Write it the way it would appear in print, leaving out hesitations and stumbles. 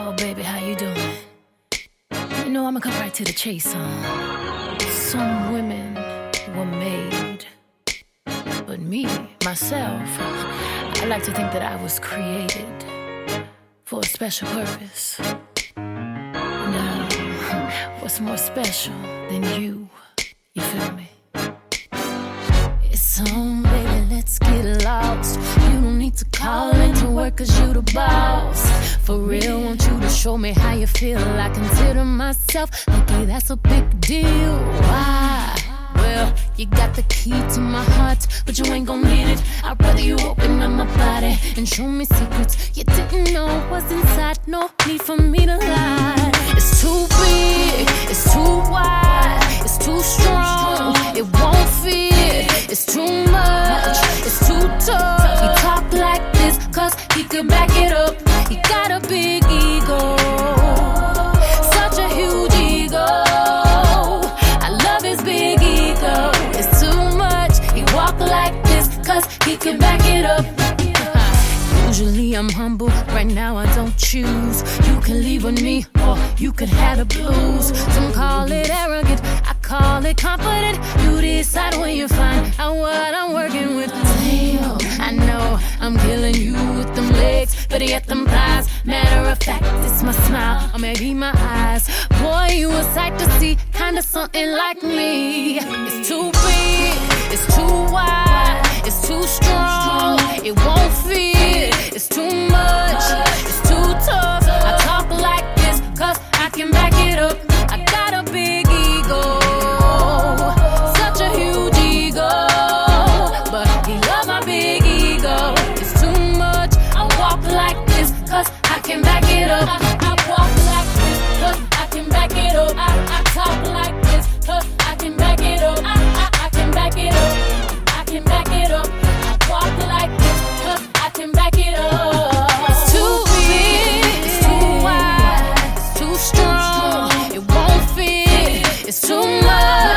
Oh, baby, how you doing? You know, I'ma cut right to the chase, Some women were made, but me, myself, I like to think that I was created for a special purpose. Now, what's more special than you? You feel me? It's on, baby, let's get lost. You don't need to call into work cause you the boss. For real, want you to show me how you feel. I consider myself lucky, that's a big deal. Why? Well, you got the key to my heart, but you ain't gon' need it. I'd rather you open up my body and show me secrets you didn't know was inside. No need for me to lie. It's too big, it's too wide, it's too strong, it won't fit. It's too much, it's too tough. He talk like this cause he could back it up. He got a big ego, such a huge ego. I love his big ego. It's too much, he walk like this cause he could back it up. Usually I'm humble, right now I don't choose. You can leave with me or you could have the blues. Some call it arrogant, I call it confident. You decide when you find out what I'm working with. Damn, I know I'm killing you with them legs, but yet them thighs. Matter of fact, it's my smile or maybe my eyes. Boy, you a sight to see, kinda something like me. It's too big, it's too wide, it's too strong, it won't fit. It's too much, it's too tough. I talk like this cause I can back it up. I got a big ego, such a huge ego, but he love my big ego. It's too much, I walk like this cause I can back it up. I walk like this cause I can back it up. I talk like this cause I can back it up. I can back it up. I can back it up. I walk like this cause I can back it up. It's too big, it's too wide, it's too strong, it won't fit. It's too much.